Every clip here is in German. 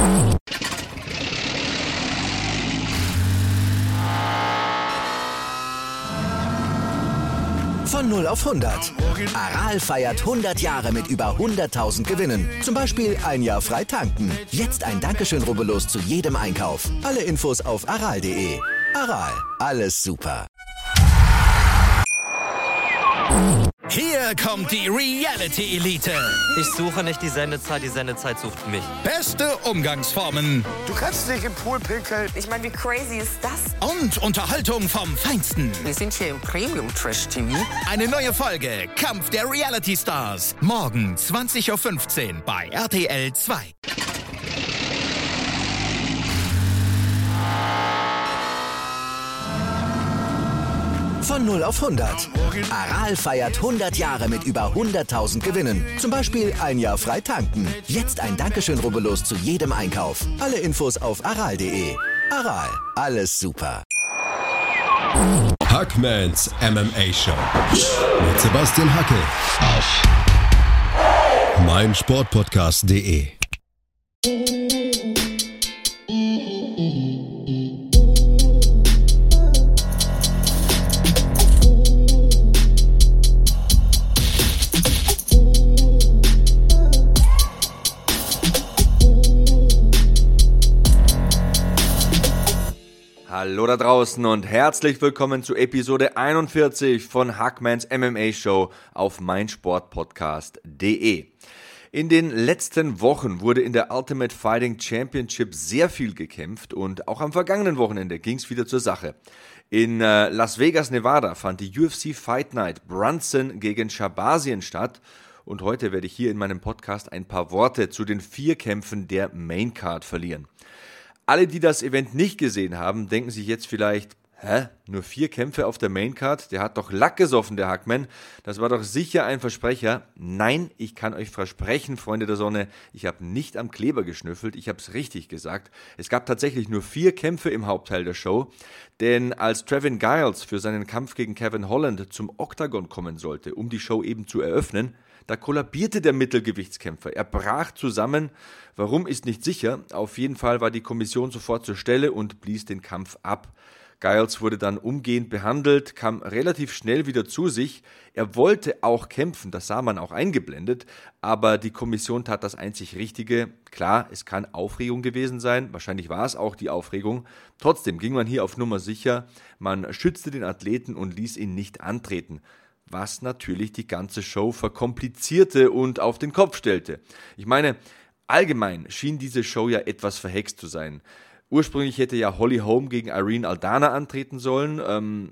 Von 0 auf 100. Aral feiert 100 Jahre mit über 100.000 Gewinnen. Zum Beispiel ein Jahr frei tanken. Jetzt ein Dankeschön, rubbellos zu jedem Einkauf. Alle Infos auf aral.de. Aral, alles super. Hier kommt die Reality Elite. Ich suche nicht die Sendezeit sucht mich. Beste Umgangsformen. Du kannst nicht im Pool pinkeln. Ich meine, wie crazy ist das? Und Unterhaltung vom Feinsten. Wir sind hier im Premium-Trash-TV. Eine neue Folge Kampf der Reality Stars. Morgen 20.15 Uhr bei RTL 2. Von 0 auf 100. Aral feiert 100 Jahre mit über 100.000 Gewinnen. Zum Beispiel ein Jahr frei tanken. Jetzt ein Dankeschön, rubbellos zu jedem Einkauf. Alle Infos auf aral.de. Aral, alles super. Hackmans MMA Show mit Sebastian Hackel auf meinsportpodcast.de. Hallo da draußen und herzlich willkommen zu Episode 41 von Hackmans MMA Show auf meinsportpodcast.de. In den letzten Wochen wurde in der Ultimate Fighting Championship sehr viel gekämpft und auch am vergangenen Wochenende ging es wieder zur Sache. In Las Vegas, Nevada fand die UFC Fight Night Brunson gegen Shahbazyan statt. Und heute werde ich hier in meinem Podcast ein paar Worte zu den 4 Kämpfen der Main Card verlieren. Alle, die das Event nicht gesehen haben, denken sich jetzt vielleicht, nur 4 Kämpfe auf der Maincard? Der hat doch Lack gesoffen, der Hackman. Das war doch sicher ein Versprecher. Nein, ich kann euch versprechen, Freunde der Sonne, ich habe nicht am Kleber geschnüffelt, ich habe es richtig gesagt. Es gab tatsächlich nur 4 Kämpfe im Hauptteil der Show, denn als Trevin Giles für seinen Kampf gegen Kevin Holland zum Oktagon kommen sollte, um die Show eben zu eröffnen, da kollabierte der Mittelgewichtskämpfer. Er brach zusammen. Warum, ist nicht sicher. Auf jeden Fall war die Kommission sofort zur Stelle und blies den Kampf ab. Giles wurde dann umgehend behandelt, kam relativ schnell wieder zu sich. Er wollte auch kämpfen, das sah man auch eingeblendet, aber die Kommission tat das einzig Richtige. Klar, es kann Aufregung gewesen sein, wahrscheinlich war es auch die Aufregung. Trotzdem ging man hier auf Nummer sicher. Man schützte den Athleten und ließ ihn nicht antreten, was natürlich die ganze Show verkomplizierte und auf den Kopf stellte. Ich meine, allgemein schien diese Show ja etwas verhext zu sein. Ursprünglich hätte ja Holly Holm gegen Irene Aldana antreten sollen,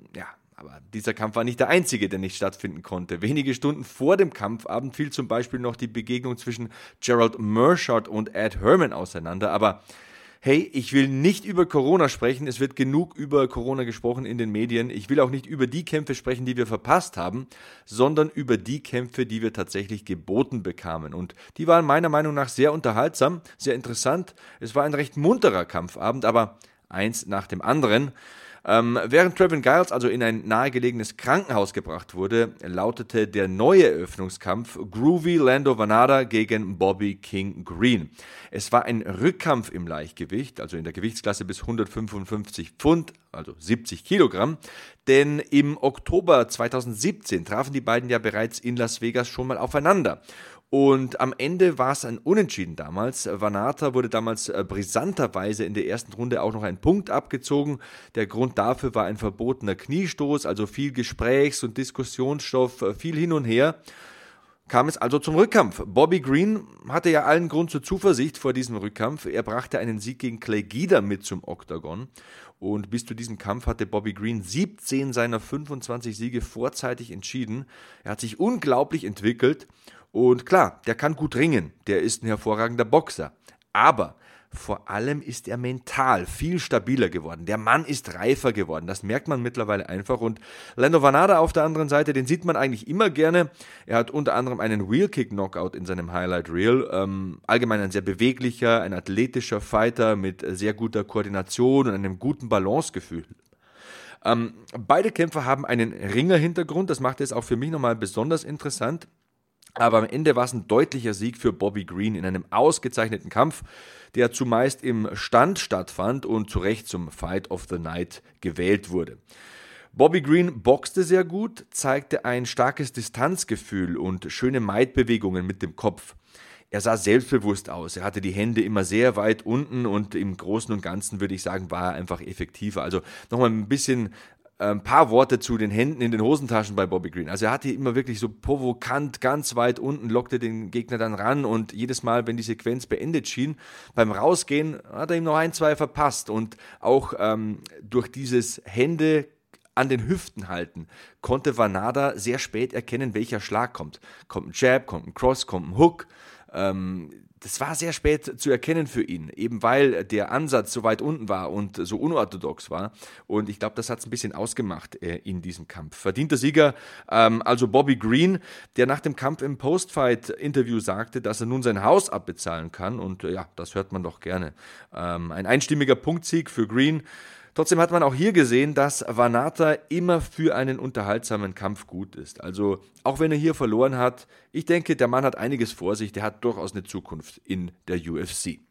aber dieser Kampf war nicht der einzige, der nicht stattfinden konnte. Wenige Stunden vor dem Kampfabend fiel zum Beispiel noch die Begegnung zwischen Gerald Meerschaert und Ed Herman auseinander, aber hey, ich will nicht über Corona sprechen, es wird genug über Corona gesprochen in den Medien. Ich will auch nicht über die Kämpfe sprechen, die wir verpasst haben, sondern über die Kämpfe, die wir tatsächlich geboten bekamen. Und die waren meiner Meinung nach sehr unterhaltsam, sehr interessant. Es war ein recht munterer Kampfabend, aber eins nach dem anderen. Während Trevin Giles also in ein nahegelegenes Krankenhaus gebracht wurde, lautete der neue Eröffnungskampf Groovy Lando Vannata gegen Bobby King Green. Es war ein Rückkampf im Leichtgewicht, also in der Gewichtsklasse bis 155 Pfund, also 70 Kilogramm, denn im Oktober 2017 trafen die beiden ja bereits in Las Vegas schon mal aufeinander. Und am Ende war es ein Unentschieden damals. Vannata wurde damals brisanterweise in der ersten Runde auch noch ein Punkt abgezogen. Der Grund dafür war ein verbotener Kniestoß, also viel Gesprächs- und Diskussionsstoff, viel hin und her. Kam es also zum Rückkampf. Bobby Green hatte ja allen Grund zur Zuversicht vor diesem Rückkampf. Er brachte einen Sieg gegen Clay Guida mit zum Oktagon. Und bis zu diesem Kampf hatte Bobby Green 17 seiner 25 Siege vorzeitig entschieden. Er hat sich unglaublich entwickelt. Und klar, der kann gut ringen, der ist ein hervorragender Boxer, aber vor allem ist er mental viel stabiler geworden. Der Mann ist reifer geworden, das merkt man mittlerweile einfach. Und Lando Vannata auf der anderen Seite, den sieht man eigentlich immer gerne. Er hat unter anderem einen Wheel-Kick-Knockout in seinem Highlight-Reel. Allgemein ein sehr beweglicher, ein athletischer Fighter mit sehr guter Koordination und einem guten Balancegefühl. Beide Kämpfer haben einen Ringer-Hintergrund, das macht es auch für mich nochmal besonders interessant. Aber am Ende war es ein deutlicher Sieg für Bobby Green in einem ausgezeichneten Kampf, der zumeist im Stand stattfand und zu Recht zum Fight of the Night gewählt wurde. Bobby Green boxte sehr gut, zeigte ein starkes Distanzgefühl und schöne Might-Bewegungen mit dem Kopf. Er sah selbstbewusst aus, er hatte die Hände immer sehr weit unten und im Großen und Ganzen würde ich sagen, war er einfach effektiver. Also nochmal ein paar Worte zu den Händen in den Hosentaschen bei Bobby Green. Also er hatte immer wirklich so provokant ganz weit unten, lockte den Gegner dann ran und jedes Mal, wenn die Sequenz beendet schien, beim Rausgehen hat er ihm noch 1, 2 verpasst und auch durch dieses Hände an den Hüften halten, konnte Vannada sehr spät erkennen, welcher Schlag kommt. Kommt ein Jab, kommt ein Cross, kommt ein Hook. Das war sehr spät zu erkennen für ihn, eben weil der Ansatz so weit unten war und so unorthodox war. Und ich glaube, das hat es ein bisschen ausgemacht in diesem Kampf. Verdienter Sieger, also Bobby Green, der nach dem Kampf im Post-Fight-Interview sagte, dass er nun sein Haus abbezahlen kann. Und ja, das hört man doch gerne. Ein einstimmiger Punktsieg für Green. Trotzdem hat man auch hier gesehen, dass Vannata immer für einen unterhaltsamen Kampf gut ist. Also auch wenn er hier verloren hat, ich denke, der Mann hat einiges vor sich, der hat durchaus eine Zukunft in der UFC.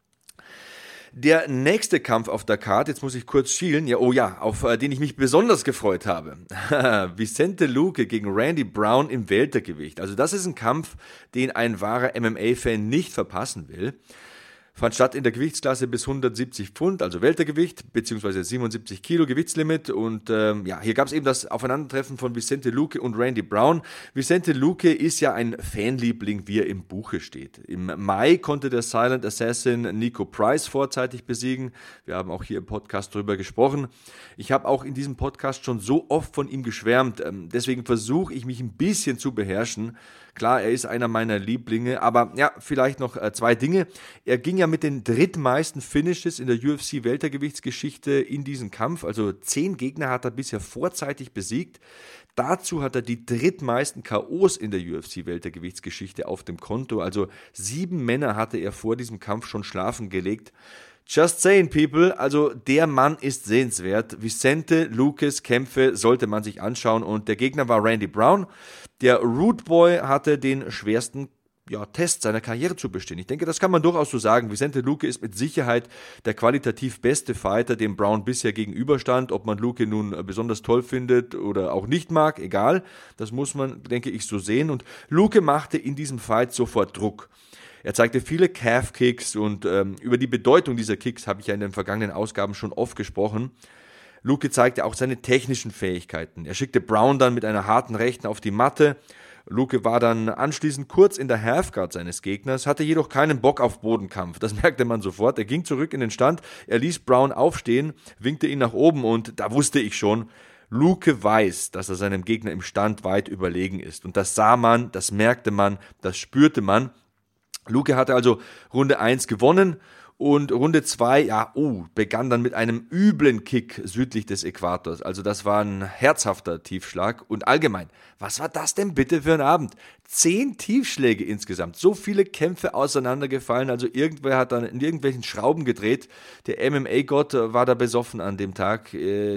Der nächste Kampf auf der Card, jetzt muss ich kurz schielen, auf den ich mich besonders gefreut habe. Vicente Luque gegen Randy Brown im Weltergewicht. Also das ist ein Kampf, den ein wahrer MMA-Fan nicht verpassen will. Fand statt in der Gewichtsklasse bis 170 Pfund, also Weltergewicht, beziehungsweise 77 Kilo Gewichtslimit. Und hier gab es eben das Aufeinandertreffen von Vicente Luque und Randy Brown. Vicente Luque ist ja ein Fanliebling, wie er im Buche steht. Im Mai konnte der Silent Assassin Nico Price vorzeitig besiegen. Wir haben auch hier im Podcast drüber gesprochen. Ich habe auch in diesem Podcast schon so oft von ihm geschwärmt. Deswegen versuche ich mich ein bisschen zu beherrschen. Klar, er ist einer meiner Lieblinge, aber ja, vielleicht noch 2 Dinge. Er ging ja mit den drittmeisten Finishes in der UFC-Weltergewichtsgeschichte in diesen Kampf. Also 10 Gegner hat er bisher vorzeitig besiegt. Dazu hat er die drittmeisten K.O.s in der UFC-Weltergewichtsgeschichte auf dem Konto. Also 7 Männer hatte er vor diesem Kampf schon schlafen gelegt. Just saying, people, also der Mann ist sehenswert. Vicente Luques Kämpfe sollte man sich anschauen und der Gegner war Randy Brown. Der Rude Boy hatte den schwersten Test seiner Karriere zu bestehen. Ich denke, das kann man durchaus so sagen. Vicente Luque ist mit Sicherheit der qualitativ beste Fighter, dem Brown bisher gegenüberstand. Ob man Luque nun besonders toll findet oder auch nicht mag, egal. Das muss man, denke ich, so sehen. Und Luque machte in diesem Fight sofort Druck. Er zeigte viele Calf-Kicks und über die Bedeutung dieser Kicks habe ich ja in den vergangenen Ausgaben schon oft gesprochen. Luque zeigte auch seine technischen Fähigkeiten. Er schickte Brown dann mit einer harten Rechten auf die Matte. Luque war dann anschließend kurz in der Halfguard seines Gegners, hatte jedoch keinen Bock auf Bodenkampf. Das merkte man sofort. Er ging zurück in den Stand, er ließ Brown aufstehen, winkte ihn nach oben und da wusste ich schon, Luque weiß, dass er seinem Gegner im Stand weit überlegen ist. Und das sah man, das merkte man, das spürte man. Luque hatte also Runde 1 gewonnen und Runde 2, begann dann mit einem üblen Kick südlich des Äquators. Also das war ein herzhafter Tiefschlag und allgemein, was war das denn bitte für ein Abend? 10 Tiefschläge insgesamt, so viele Kämpfe auseinandergefallen, also irgendwer hat dann in irgendwelchen Schrauben gedreht. Der MMA-Gott war da besoffen an dem Tag,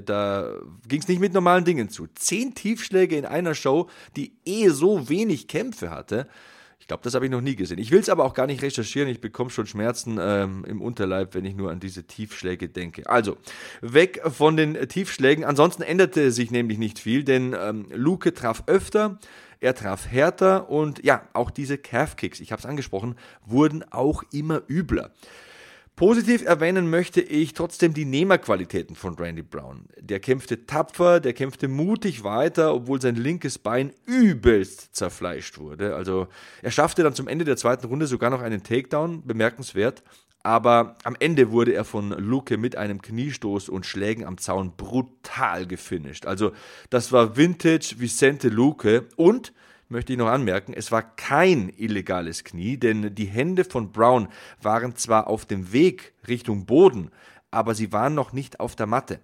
da ging es nicht mit normalen Dingen zu. 10 Tiefschläge in einer Show, die so wenig Kämpfe hatte. Ich glaube, das habe ich noch nie gesehen. Ich will es aber auch gar nicht recherchieren. Ich bekomme schon Schmerzen im Unterleib, wenn ich nur an diese Tiefschläge denke. Also, weg von den Tiefschlägen. Ansonsten änderte sich nämlich nicht viel, denn Luque traf öfter, er traf härter und auch diese Calf-Kicks, ich habe es angesprochen, wurden auch immer übler. Positiv erwähnen möchte ich trotzdem die Nehmerqualitäten von Randy Brown. Der kämpfte tapfer, der kämpfte mutig weiter, obwohl sein linkes Bein übelst zerfleischt wurde. Also er schaffte dann zum Ende der 2. Runde sogar noch einen Takedown, bemerkenswert. Aber am Ende wurde er von Luque mit einem Kniestoß und Schlägen am Zaun brutal gefinisht. Also das war Vintage Vicente Luque und möchte ich noch anmerken, es war kein illegales Knie, denn die Hände von Brown waren zwar auf dem Weg Richtung Boden, aber sie waren noch nicht auf der Matte.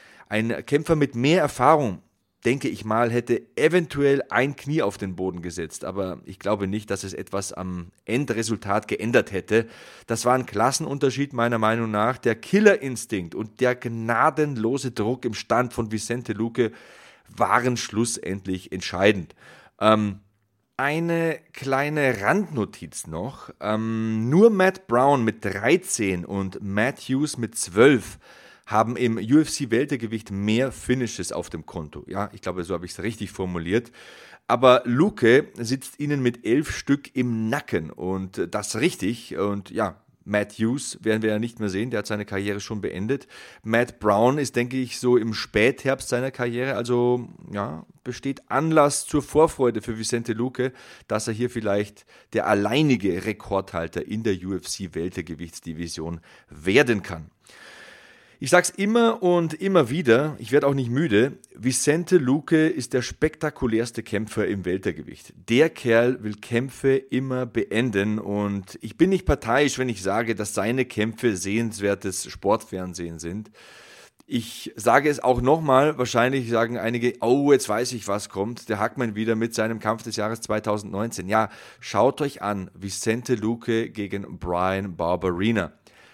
Ein Kämpfer mit mehr Erfahrung, denke ich mal, hätte eventuell ein Knie auf den Boden gesetzt, aber ich glaube nicht, dass es etwas am Endresultat geändert hätte. Das war ein Klassenunterschied meiner Meinung nach. Der Killerinstinkt und der gnadenlose Druck im Stand von Vicente Luque waren schlussendlich entscheidend. Eine kleine Randnotiz noch. Nur Matt Brown mit 13 und Matt Hughes mit 12 haben im UFC-Weltergewicht mehr Finishes auf dem Konto. Ja, ich glaube, so habe ich es richtig formuliert. Aber Luque sitzt ihnen mit 11 Stück im Nacken und das richtig. Und ja, Matt Hughes werden wir ja nicht mehr sehen, der hat seine Karriere schon beendet. Matt Brown ist, denke ich, so im Spätherbst seiner Karriere, also ja, besteht Anlass zur Vorfreude für Vicente Luque, dass er hier vielleicht der alleinige Rekordhalter in der UFC-Weltergewichtsdivision werden kann. Ich sag's immer und immer wieder, ich werde auch nicht müde, Vicente Luque ist der spektakulärste Kämpfer im Weltergewicht. Der Kerl will Kämpfe immer beenden und ich bin nicht parteiisch, wenn ich sage, dass seine Kämpfe sehenswertes Sportfernsehen sind. Ich sage es auch nochmal, wahrscheinlich sagen einige, oh, jetzt weiß ich, was kommt, der Hackman wieder mit seinem Kampf des Jahres 2019. Ja, schaut euch an, Vicente Luque gegen Bryan Barberena.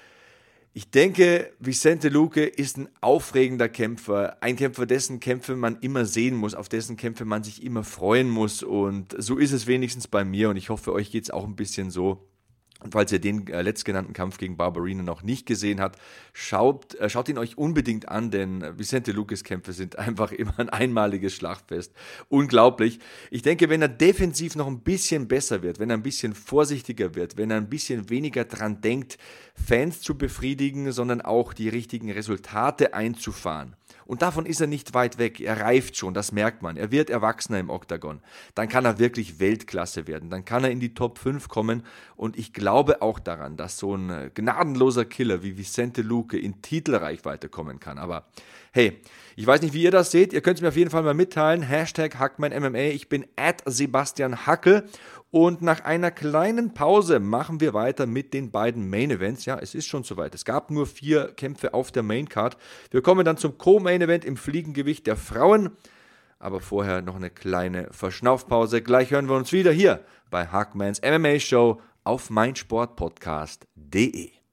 Ich denke, Vicente Luque ist ein aufregender Kämpfer, ein Kämpfer, dessen Kämpfe man immer sehen muss, auf dessen Kämpfe man sich immer freuen muss und so ist es wenigstens bei mir und ich hoffe, euch geht es auch ein bisschen so. Und falls ihr den letztgenannten Kampf gegen Barberena noch nicht gesehen habt, schaut ihn euch unbedingt an, denn Vicente Luques Kämpfe sind einfach immer ein einmaliges Schlachtfest. Unglaublich. Ich denke, wenn er defensiv noch ein bisschen besser wird, wenn er ein bisschen vorsichtiger wird, wenn er ein bisschen weniger dran denkt, Fans zu befriedigen, sondern auch die richtigen Resultate einzufahren. Und davon ist er nicht weit weg. Er reift schon, das merkt man. Er wird erwachsener im Oktagon. Dann kann er wirklich Weltklasse werden. Dann kann er in die Top 5 kommen. Und ich glaube auch daran, dass so ein gnadenloser Killer wie Vicente Luque in Titelreichweite kommen kann. Aber hey, ich weiß nicht, wie ihr das seht. Ihr könnt es mir auf jeden Fall mal mitteilen. #HackmanMMA. Ich bin @SebastianHackel. Und nach einer kleinen Pause machen wir weiter mit den beiden Main Events. Ja, es ist schon soweit. Es gab nur 4 Kämpfe auf der Main Card. Wir kommen dann zum Co-Main Event im Fliegengewicht der Frauen. Aber vorher noch eine kleine Verschnaufpause. Gleich hören wir uns wieder hier bei Hackmans MMA Show auf meinsportpodcast.de.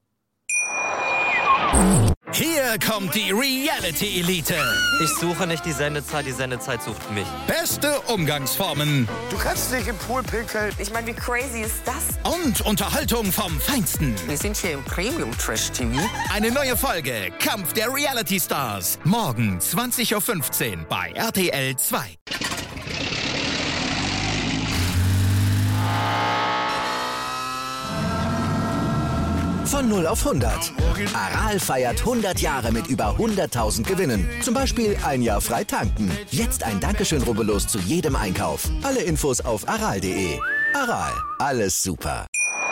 Hier kommt die Reality Elite. Ich suche nicht die Sendezeit sucht mich. Beste Umgangsformen Du kannst nicht im Pool pinkeln. Ich meine, wie crazy ist das? und Unterhaltung vom Feinsten. Wir sind hier im Premium Trash TV. Eine neue Folge Kampf der Reality Stars. Morgen 20.15 Uhr bei RTL 2. Von 0 auf 100. Aral feiert 100 Jahre mit über 100.000 Gewinnen. Zum Beispiel ein Jahr frei tanken. Jetzt ein Dankeschön, rubbellos zu jedem Einkauf. Alle Infos auf aral.de. Aral, alles super.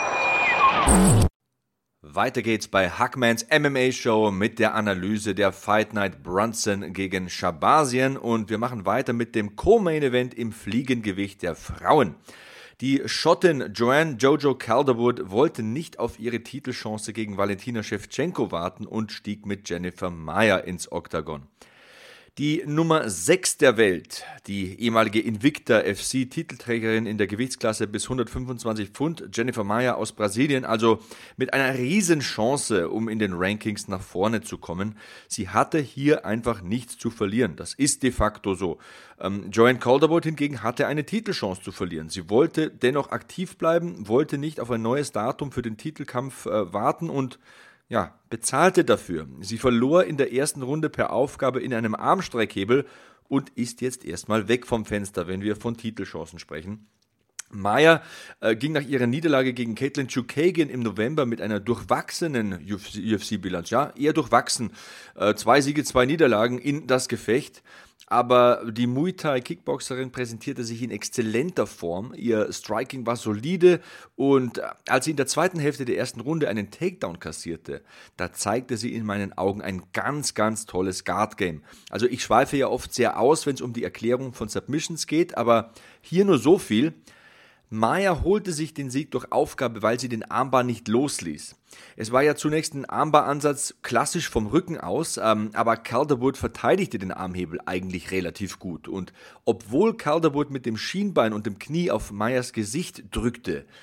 Weiter geht's bei Hackmans MMA Show mit der Analyse der Fight Night Brunson gegen Shabazzian und wir machen weiter mit dem Co-Main Event im Fliegengewicht der Frauen. Die Schottin Joanne Jojo Calderwood wollte nicht auf ihre Titelchance gegen Valentina Shevchenko warten und stieg mit Jennifer Maia ins Oktagon. Die Nummer 6 der Welt, die ehemalige Invicta FC Titelträgerin in der Gewichtsklasse bis 125 Pfund, Jennifer Maia aus Brasilien, also mit einer riesen Chance, um in den Rankings nach vorne zu kommen. Sie hatte hier einfach nichts zu verlieren. Das ist de facto so. Joanne Calderwood hingegen hatte eine Titelchance zu verlieren. Sie wollte dennoch aktiv bleiben, wollte nicht auf ein neues Datum für den Titelkampf warten und bezahlte dafür. Sie verlor in der ersten Runde per Aufgabe in einem Armstreckhebel und ist jetzt erstmal weg vom Fenster, wenn wir von Titelchancen sprechen. Maia ging nach ihrer Niederlage gegen Caitlin Chookagian im November mit einer durchwachsenen UFC-Bilanz. Ja, eher durchwachsen. 2 Siege, 2 Niederlagen in das Gefecht. Aber die Muay Thai Kickboxerin präsentierte sich in exzellenter Form. Ihr Striking war solide und als sie in der zweiten Hälfte der ersten Runde einen Takedown kassierte, da zeigte sie in meinen Augen ein ganz, ganz tolles Guard-Game. Also ich schweife ja oft sehr aus, wenn es um die Erklärung von Submissions geht, aber hier nur so viel. Maia holte sich den Sieg durch Aufgabe, weil sie den Armbar nicht losließ. Es war ja zunächst ein Armbaransatz klassisch vom Rücken aus, aber Calderwood verteidigte den Armhebel eigentlich relativ gut. Und obwohl Calderwood mit dem Schienbein und dem Knie auf Maias Gesicht drückte,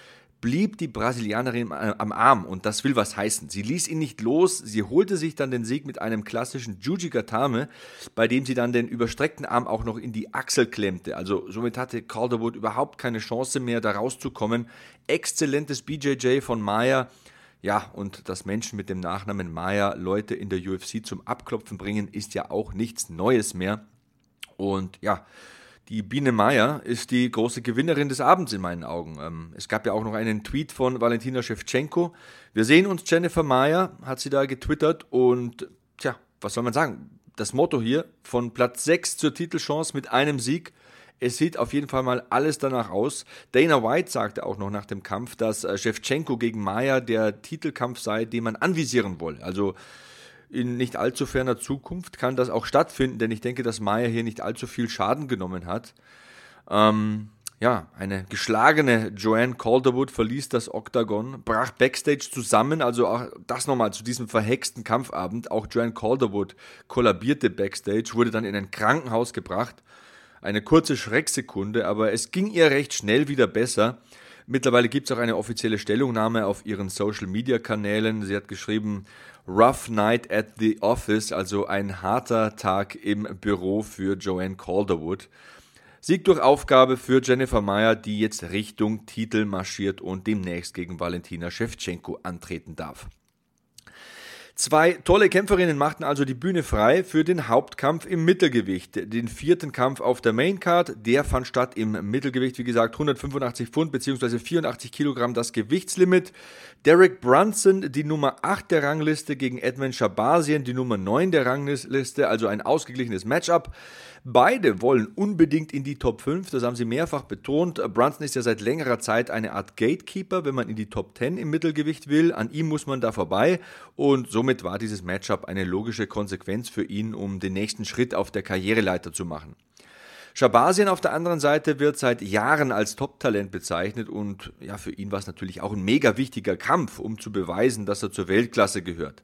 blieb die Brasilianerin am Arm und das will was heißen. Sie ließ ihn nicht los, sie holte sich dann den Sieg mit einem klassischen Jujigatame, bei dem sie dann den überstreckten Arm auch noch in die Achsel klemmte. Also somit hatte Calderwood überhaupt keine Chance mehr, da rauszukommen. Exzellentes BJJ von Maia. Ja, und dass Menschen mit dem Nachnamen Maia Leute in der UFC zum Abklopfen bringen, ist ja auch nichts Neues mehr. Und ja, die Biene Maia ist die große Gewinnerin des Abends in meinen Augen. Es gab ja auch noch einen Tweet von Valentina Shevchenko. Wir sehen uns, Jennifer Maia, hat sie da getwittert. Und tja, was soll man sagen? Das Motto hier, von Platz 6 zur Titelchance mit einem Sieg. Es sieht auf jeden Fall mal alles danach aus. Dana White sagte auch noch nach dem Kampf, dass Shevchenko gegen Maia der Titelkampf sei, den man anvisieren wolle. Also in nicht allzu ferner Zukunft kann das auch stattfinden, denn ich denke, dass Maia hier nicht allzu viel Schaden genommen hat. Eine geschlagene Joanne Calderwood verließ das Oktagon, brach Backstage zusammen, also auch das nochmal zu diesem verhexten Kampfabend. Auch Joanne Calderwood kollabierte Backstage, wurde dann in ein Krankenhaus gebracht. Eine kurze Schrecksekunde, aber es ging ihr recht schnell wieder besser. Mittlerweile gibt es auch eine offizielle Stellungnahme auf ihren Social-Media-Kanälen. Sie hat geschrieben, Rough Night at the Office, also ein harter Tag im Büro für Joanne Calderwood. Sieg durch Aufgabe für Jennifer Maia, die jetzt Richtung Titel marschiert und demnächst gegen Valentina Shevchenko antreten darf. 2 tolle Kämpferinnen machten also die Bühne frei für den Hauptkampf im Mittelgewicht. Den 4. Kampf auf der Maincard, der fand statt im Mittelgewicht, wie gesagt, 185 Pfund bzw. 84 Kilogramm das Gewichtslimit. Derek Brunson, die Nummer 8 der Rangliste, gegen Edmen Shahbazyan, die Nummer 9 der Rangliste, also ein ausgeglichenes Matchup. Beide wollen unbedingt in die Top 5, das haben sie mehrfach betont. Brunson ist ja seit längerer Zeit eine Art Gatekeeper, wenn man in die Top 10 im Mittelgewicht will. An ihm muss man da vorbei und somit war dieses Matchup eine logische Konsequenz für ihn, um den nächsten Schritt auf der Karriereleiter zu machen. Shahbazyan auf der anderen Seite wird seit Jahren als Top-Talent bezeichnet und ja, für ihn war es natürlich auch ein mega wichtiger Kampf, um zu beweisen, dass er zur Weltklasse gehört.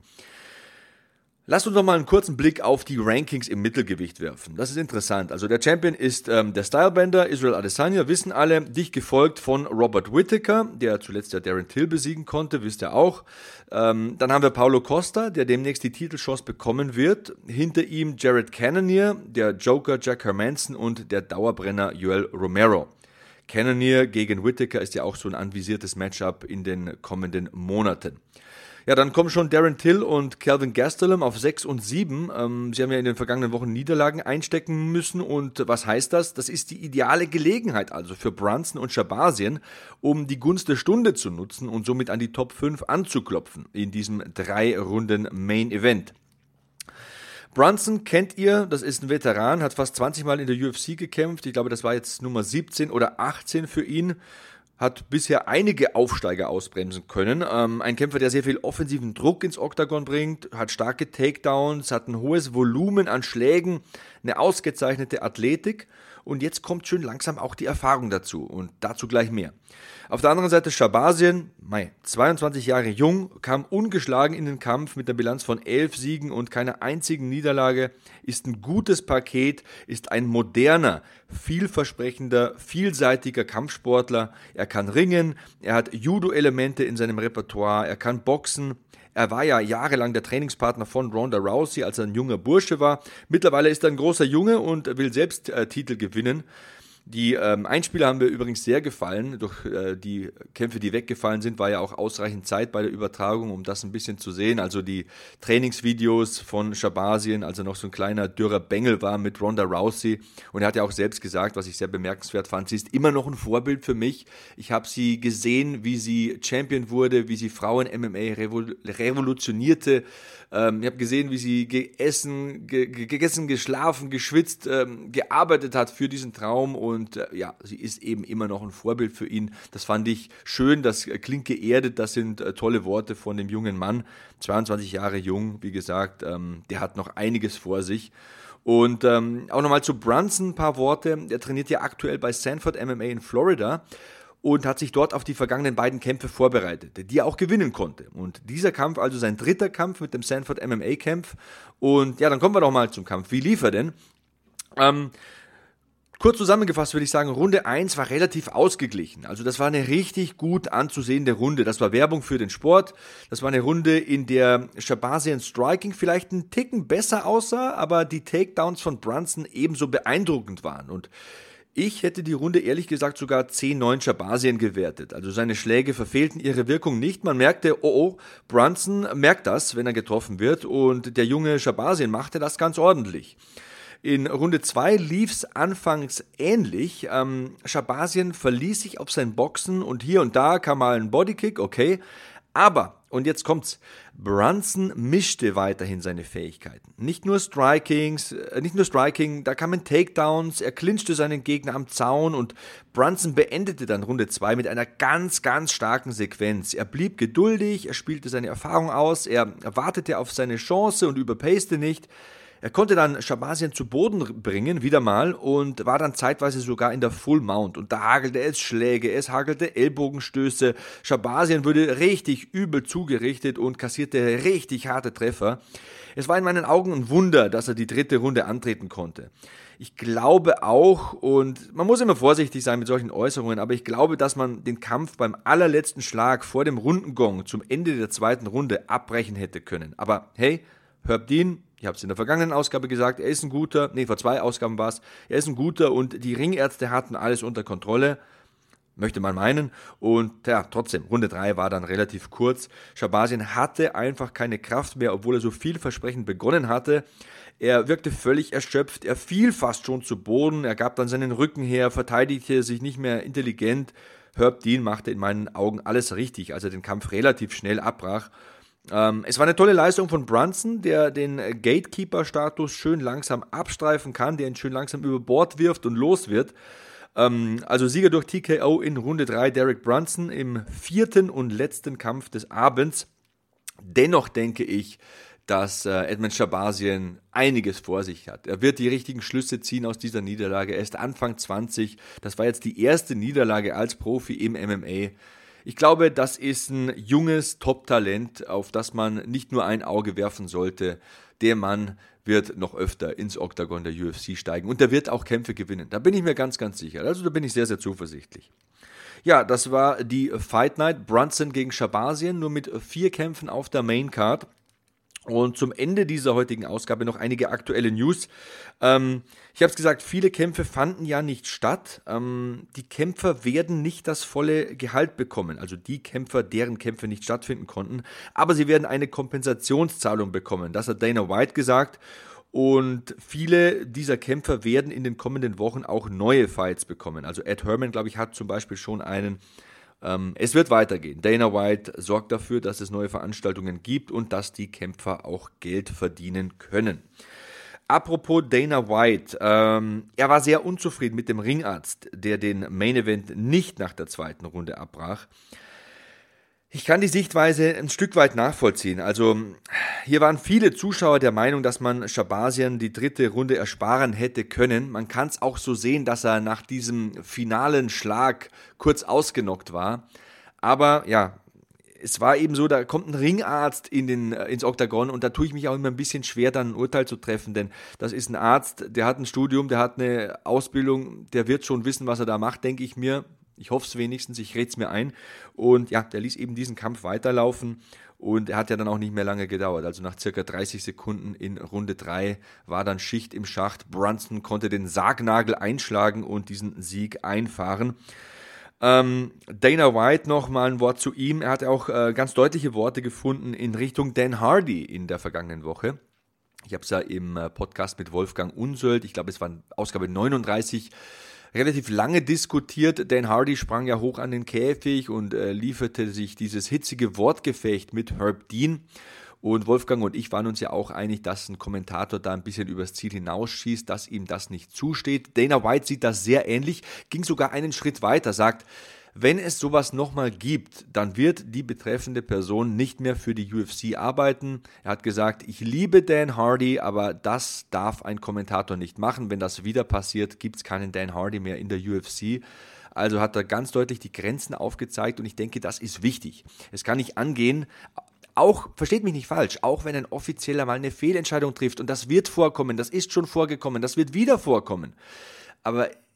Lasst uns noch mal einen kurzen Blick auf die Rankings im Mittelgewicht werfen. Das ist interessant. Also der Champion ist der Stylebender Israel Adesanya, wissen alle, dicht gefolgt von Robert Whittaker, der zuletzt ja Darren Till besiegen konnte, wisst ihr auch. Dann haben wir Paulo Costa, der demnächst die Titelchance bekommen wird. Hinter ihm Jared Cannonier, der Joker Jack Hermanson und der Dauerbrenner Yoel Romero. Cannonier gegen Whittaker ist ja auch so ein anvisiertes Matchup in den kommenden Monaten. Ja, dann kommen schon Darren Till und Kelvin Gastelum auf 6 und 7. Sie haben ja in den vergangenen Wochen Niederlagen einstecken müssen. Und was heißt das? Das ist die ideale Gelegenheit also für Brunson und Shahbazyan, um die Gunst der Stunde zu nutzen und somit an die Top 5 anzuklopfen in diesem 3-Runden-Main-Event. Brunson kennt ihr, das ist ein Veteran, hat fast 20 Mal in der UFC gekämpft. Ich glaube, das war jetzt Nummer 17 oder 18 für ihn. Hat bisher einige Aufsteiger ausbremsen können. Ein Kämpfer, der sehr viel offensiven Druck ins Oktagon bringt, hat starke Takedowns, hat ein hohes Volumen an Schlägen, eine ausgezeichnete Athletik und jetzt kommt schön langsam auch die Erfahrung dazu und dazu gleich mehr. Auf der anderen Seite Shahbazyan, 22 Jahre jung, kam ungeschlagen in den Kampf mit einer Bilanz von 11 Siegen und keiner einzigen Niederlage, ist ein gutes Paket, ist ein moderner, vielversprechender, vielseitiger Kampfsportler. Er kann ringen, er hat Judo-Elemente in seinem Repertoire, er kann boxen. Er war ja jahrelang der Trainingspartner von Ronda Rousey, als er ein junger Bursche war. Mittlerweile ist er ein großer Junge und will selbst Titel gewinnen. Die Einspieler haben mir übrigens sehr gefallen. Durch die Kämpfe, die weggefallen sind, war ja auch ausreichend Zeit bei der Übertragung, um das ein bisschen zu sehen. Also die Trainingsvideos von Shahbazyan, als er noch so ein kleiner, dürrer Bengel war mit Ronda Rousey. Und er hat ja auch selbst gesagt, was ich sehr bemerkenswert fand, sie ist immer noch ein Vorbild für mich. Ich habe sie gesehen, wie sie Champion wurde, wie sie Frauen-MMA revolutionierte. Ich habe gesehen, wie sie gegessen, geschlafen, geschwitzt, gearbeitet hat für diesen Traum und sie ist eben immer noch ein Vorbild für ihn. Das fand ich schön, das klingt geerdet, das sind tolle Worte von dem jungen Mann, 22 Jahre jung, wie gesagt, der hat noch einiges vor sich. Und auch nochmal zu Brunson ein paar Worte, der trainiert ja aktuell bei Sanford MMA in Florida und hat sich dort auf die vergangenen beiden Kämpfe vorbereitet, die er auch gewinnen konnte. Und dieser Kampf, also sein 3. Kampf mit dem Sanford MMA-Kampf. Und ja, dann kommen wir doch mal zum Kampf. Wie lief er denn? Kurz zusammengefasst würde ich sagen, Runde 1 war relativ ausgeglichen. Also das war eine richtig gut anzusehende Runde. Das war Werbung für den Sport. Das war eine Runde, in der Shahbazyan Striking vielleicht einen Ticken besser aussah, aber die Takedowns von Brunson ebenso beeindruckend waren. Und ich hätte die Runde ehrlich gesagt sogar 10-9 Shahbazyan gewertet. Also seine Schläge verfehlten ihre Wirkung nicht. Man merkte, Brunson merkt das, wenn er getroffen wird. Und der junge Shahbazyan machte das ganz ordentlich. In Runde 2 lief's anfangs ähnlich. Shahbazyan verließ sich auf sein Boxen und hier und da kam mal ein Bodykick, okay. Aber, und jetzt kommt's, Brunson mischte weiterhin seine Fähigkeiten. Nicht nur Striking, da kamen Takedowns, er clinchte seinen Gegner am Zaun und Brunson beendete dann Runde 2 mit einer ganz, ganz starken Sequenz. Er blieb geduldig, er spielte seine Erfahrung aus, er wartete auf seine Chance und überpacete nicht. Er konnte dann Shahbazyan zu Boden bringen, wieder mal, und war dann zeitweise sogar in der Full Mount. Und da hagelte es Schläge, es hagelte Ellbogenstöße. Shahbazyan wurde richtig übel zugerichtet und kassierte richtig harte Treffer. Es war in meinen Augen ein Wunder, dass er die 3. Runde antreten konnte. Ich glaube auch, und man muss immer vorsichtig sein mit solchen Äußerungen, aber ich glaube, dass man den Kampf beim allerletzten Schlag vor dem Rundengong zum Ende der 2. Runde abbrechen hätte können. Aber hey, Herb Dean, ich habe es in der vergangenen Ausgabe gesagt, er ist ein guter, vor 2 Ausgaben war es, er ist ein guter und die Ringärzte hatten alles unter Kontrolle, möchte man meinen. Und ja, trotzdem, Runde 3 war dann relativ kurz. Shahbazyan hatte einfach keine Kraft mehr, obwohl er so vielversprechend begonnen hatte. Er wirkte völlig erschöpft, er fiel fast schon zu Boden, er gab dann seinen Rücken her, verteidigte sich nicht mehr intelligent. Herb Dean machte in meinen Augen alles richtig, als er den Kampf relativ schnell abbrach. Es war eine tolle Leistung von Brunson, der den Gatekeeper-Status schön langsam abstreifen kann, der ihn schön langsam über Bord wirft und los wird. Also Sieger durch TKO in Runde 3, Derek Brunson im 4. und letzten Kampf des Abends. Dennoch denke ich, dass Edmen Shahbazyan einiges vor sich hat. Er wird die richtigen Schlüsse ziehen aus dieser Niederlage. Er ist Anfang 20, das war jetzt die erste Niederlage als Profi im MMA. Ich glaube, das ist ein junges Top-Talent, auf das man nicht nur ein Auge werfen sollte. Der Mann wird noch öfter ins Oktagon der UFC steigen und der wird auch Kämpfe gewinnen. Da bin ich mir ganz, ganz sicher. Also da bin ich sehr, sehr zuversichtlich. Ja, das war die Fight Night. Brunson gegen Shahbazyan, nur mit 4 Kämpfen auf der Main Card. Und zum Ende dieser heutigen Ausgabe noch einige aktuelle News. Ich habe es gesagt, viele Kämpfe fanden ja nicht statt. Die Kämpfer werden nicht das volle Gehalt bekommen, also die Kämpfer, deren Kämpfe nicht stattfinden konnten. Aber sie werden eine Kompensationszahlung bekommen, das hat Dana White gesagt. Und viele dieser Kämpfer werden in den kommenden Wochen auch neue Fights bekommen. Also Ed Herman, glaube ich, hat zum Beispiel schon einen. Es wird weitergehen. Dana White sorgt dafür, dass es neue Veranstaltungen gibt und dass die Kämpfer auch Geld verdienen können. Apropos Dana White, er war sehr unzufrieden mit dem Ringarzt, der den Main Event nicht nach der 2. Runde abbrach. Ich kann die Sichtweise ein Stück weit nachvollziehen. Also hier waren viele Zuschauer der Meinung, dass man Shahbazyan die 3. Runde ersparen hätte können. Man kann es auch so sehen, dass er nach diesem finalen Schlag kurz ausgenockt war. Aber ja, es war eben so, da kommt ein Ringarzt ins Oktagon und da tue ich mich auch immer ein bisschen schwer, dann ein Urteil zu treffen, denn das ist ein Arzt, der hat ein Studium, der hat eine Ausbildung, der wird schon wissen, was er da macht, denke ich mir. Ich hoffe es wenigstens, ich rede es mir ein. Und ja, der ließ eben diesen Kampf weiterlaufen und er hat ja dann auch nicht mehr lange gedauert. Also nach circa 30 Sekunden in Runde 3 war dann Schicht im Schacht. Brunson konnte den Sargnagel einschlagen und diesen Sieg einfahren. Dana White noch mal ein Wort zu ihm. Er hat auch ganz deutliche Worte gefunden in Richtung Dan Hardy in der vergangenen Woche. Ich habe es ja im Podcast mit Wolfgang Unsöld, ich glaube es war Ausgabe 39, relativ lange diskutiert. Dan Hardy sprang ja hoch an den Käfig und lieferte sich dieses hitzige Wortgefecht mit Herb Dean. Und Wolfgang und ich waren uns ja auch einig, dass ein Kommentator da ein bisschen übers Ziel hinausschießt, dass ihm das nicht zusteht. Dana White sieht das sehr ähnlich, ging sogar einen Schritt weiter, sagt, wenn es sowas nochmal gibt, dann wird die betreffende Person nicht mehr für die UFC arbeiten. Er hat gesagt, ich liebe Dan Hardy, aber das darf ein Kommentator nicht machen. Wenn das wieder passiert, gibt es keinen Dan Hardy mehr in der UFC. Also hat er ganz deutlich die Grenzen aufgezeigt und ich denke, das ist wichtig. Es kann nicht angehen, auch, versteht mich nicht falsch, auch wenn ein Offizieller mal eine Fehlentscheidung trifft und das wird vorkommen, das ist schon vorgekommen, das wird wieder vorkommen. Aber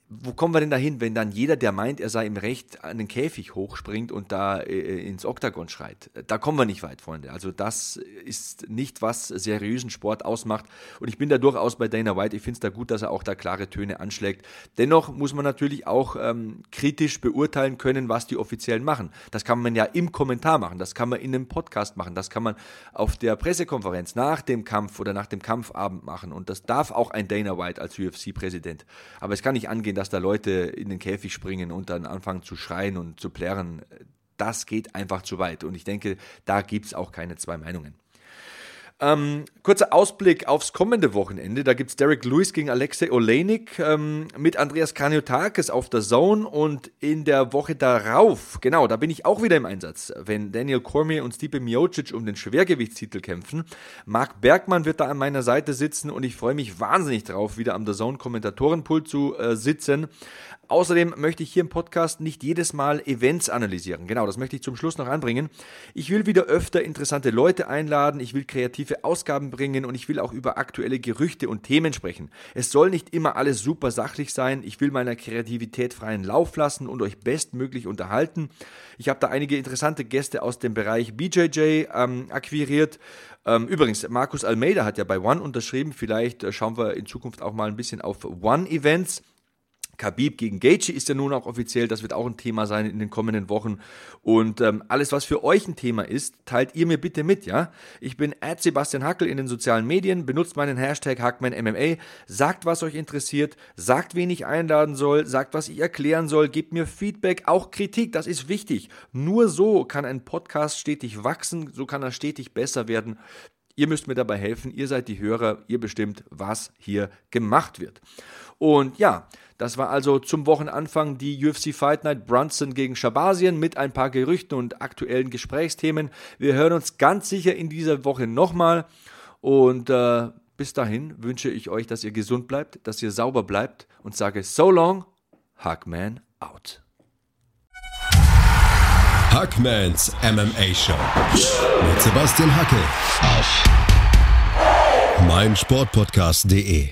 wo kommen wir denn dahin, wenn dann jeder, der meint, er sei im Recht, an den Käfig hochspringt und da ins Oktagon schreit? Da kommen wir nicht weit, Freunde. Also das ist nicht, was seriösen Sport ausmacht. Und ich bin da durchaus bei Dana White. Ich finde es da gut, dass er auch da klare Töne anschlägt. Dennoch muss man natürlich auch kritisch beurteilen können, was die Offiziellen machen. Das kann man ja im Kommentar machen. Das kann man in einem Podcast machen. Das kann man auf der Pressekonferenz nach dem Kampf oder nach dem Kampfabend machen. Und das darf auch ein Dana White als UFC-Präsident. Aber es kann nicht angehen, dass da Leute in den Käfig springen und dann anfangen zu schreien und zu plärren. Das geht einfach zu weit. Und ich denke, da gibt es auch keine zwei Meinungen. Kurzer Ausblick aufs kommende Wochenende. Da gibt es Derek Lewis gegen Alexei Oleinik mit Andreas Kaniotakis auf der DAZN und in der Woche darauf, genau, da bin ich auch wieder im Einsatz, wenn Daniel Cormier und Stipe Miocic um den Schwergewichtstitel kämpfen. Marc Bergmann wird da an meiner Seite sitzen und ich freue mich wahnsinnig drauf, wieder am DAZN-Kommentatorenpult zu sitzen. Außerdem möchte ich hier im Podcast nicht jedes Mal Events analysieren. Genau, das möchte ich zum Schluss noch anbringen. Ich will wieder öfter interessante Leute einladen, ich will kreative Ausgaben bringen und ich will auch über aktuelle Gerüchte und Themen sprechen. Es soll nicht immer alles super sachlich sein. Ich will meiner Kreativität freien Lauf lassen und euch bestmöglich unterhalten. Ich habe da einige interessante Gäste aus dem Bereich BJJ akquiriert. Übrigens, Marcus Almeida hat ja bei One unterschrieben. Vielleicht schauen wir in Zukunft auch mal ein bisschen auf One-Events. Khabib gegen Gaethje ist ja nun auch offiziell, das wird auch ein Thema sein in den kommenden Wochen und alles, was für euch ein Thema ist, teilt ihr mir bitte mit, ja? Ich bin @Sebastian Hackel in den sozialen Medien, benutzt meinen Hashtag HackmanMMA, sagt, was euch interessiert, sagt, wen ich einladen soll, sagt, was ich erklären soll, gebt mir Feedback, auch Kritik, das ist wichtig. Nur so kann ein Podcast stetig wachsen, so kann er stetig besser werden. Ihr müsst mir dabei helfen, ihr seid die Hörer, ihr bestimmt, was hier gemacht wird. Und ja, das war also zum Wochenanfang die UFC Fight Night Brunson gegen Shabazzian mit ein paar Gerüchten und aktuellen Gesprächsthemen. Wir hören uns ganz sicher in dieser Woche nochmal und bis dahin wünsche ich euch, dass ihr gesund bleibt, dass ihr sauber bleibt und sage so long, Hackman out. Hackmans MMA Show mit Sebastian Hackel auf meinsportpodcast.de.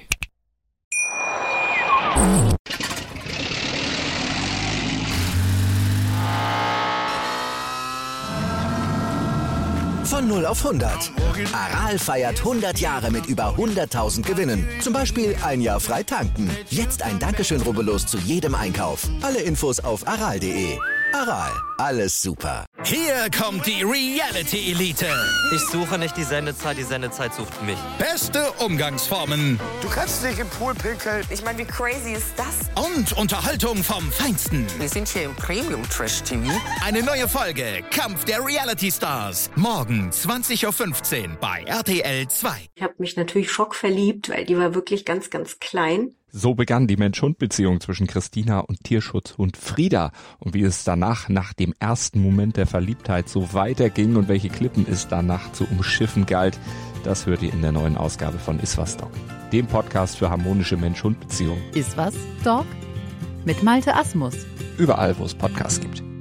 Von 0 auf 100. Aral feiert 100 Jahre mit über 100.000 Gewinnen. Zum Beispiel ein Jahr frei tanken. Jetzt ein Dankeschön, rubbellos zu jedem Einkauf. Alle Infos auf aral.de. Aral, alles super. Hier kommt die Reality Elite. Ich suche nicht die Sendezeit sucht mich. Beste Umgangsformen Du kannst nicht im Pool pinkeln. Ich meine, wie crazy ist das? und Unterhaltung vom Feinsten. Wir sind hier im Premium Trash TV. Eine neue Folge Kampf der Reality Stars. Morgen 20.15 Uhr bei RTL 2. Ich habe mich natürlich schockverliebt, weil die war wirklich ganz, ganz klein. So begann die Mensch-Hund-Beziehung zwischen Christina und Tierschutzhund Frieda. Und wie es danach, nach dem ersten Moment der Verliebtheit, so weiterging und welche Klippen es danach zu umschiffen galt, das hört ihr in der neuen Ausgabe von Iswas Dog, dem Podcast für harmonische Mensch-Hund-Beziehungen. Iswas Dog mit Malte Asmus. Überall, wo es Podcasts gibt.